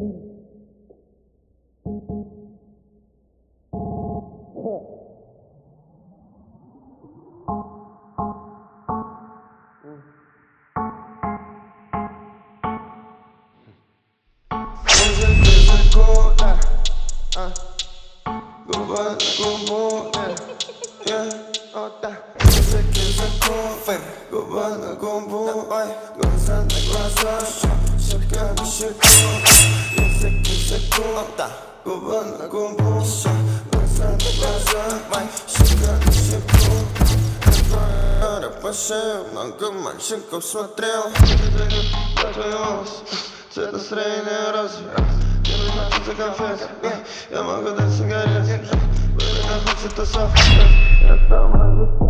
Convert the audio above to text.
Gubba na gumbo, yeah, oh da. Sé que sacó, gubba na gumbo, глаза на глаза, щека на щеку. Я sé que sacó, губба на гумбу, глаза на глаза, щека на щеку. По шее много мальчиков смотрел. Цвет настроения разве? Мне нужна пицца конфет. Я могу дать сигарет. Вы хочет тусовка. Я сам могу.